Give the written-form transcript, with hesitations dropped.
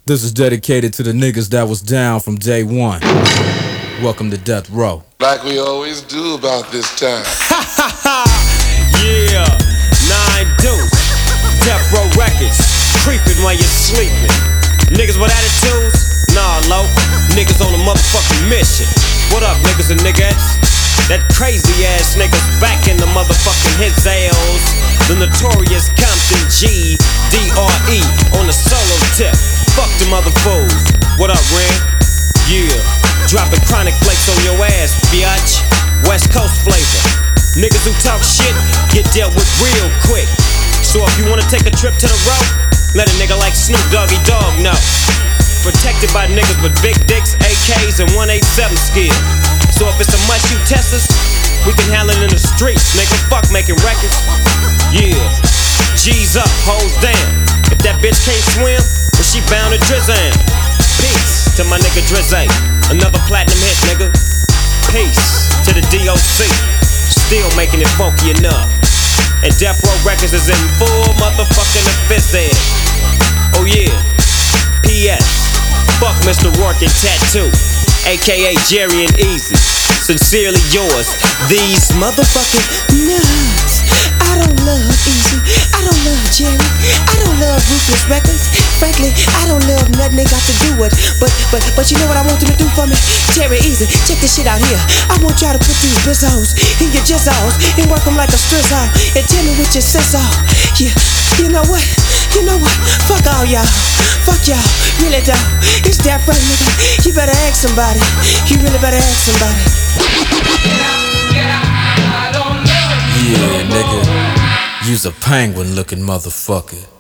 This is dedicated to the niggas that was down from day one. Welcome to Death Row. Like we always do about this time. Yeah, 9 Deuce, Death Row Records, creeping while you're sleeping. Niggas with attitudes? Nah, low. Niggas on a motherfucking mission. What up, niggas and niggas? That crazy ass niggas back in the motherfucking his ales. The notorious Compton G D.R.E. on the solo tip. Fuck them other fools. What up, Ren? Yeah, dropping chronic flakes on your ass, biatch. West Coast flavor. Niggas who talk shit get dealt with real quick. So if you wanna take a trip to the road, let a nigga like Snoop Doggy Dogg know. Protected by niggas with big dicks, AKs, and 187 skill. So if it's a must you test us, we can handle it in the streets, nigga. Fuck making records. Yeah, G's up, hoes down. If that bitch can't swim, then she bound to Drizzy. Peace to my nigga Drizzy. Another platinum hit, nigga. Peace to the DOC. Still making it funky enough. And Death Row Records is in full motherfucking effect. Oh yeah. P.S. Fuck Mr. Rourke and Tattoo, aka Jerry and Easy. Sincerely yours, these motherfucking nuts. I don't love Easy, I don't love Jerry, I don't love Ruthless Records. Frankly, I don't love nothing they got to do with. But you know what I want them to do for me? Jerry Easy, check this shit out here. I want y'all to put these bizzos in your jizzos and work them like a strizzle and tell me what your sizzle. Yeah, you know what? You know what? Fuck all y'all. Fuck y'all. Really don't. It's Death Row, nigga. You better ask somebody. You really better ask somebody. Yeah, nigga. You's a penguin looking motherfucker.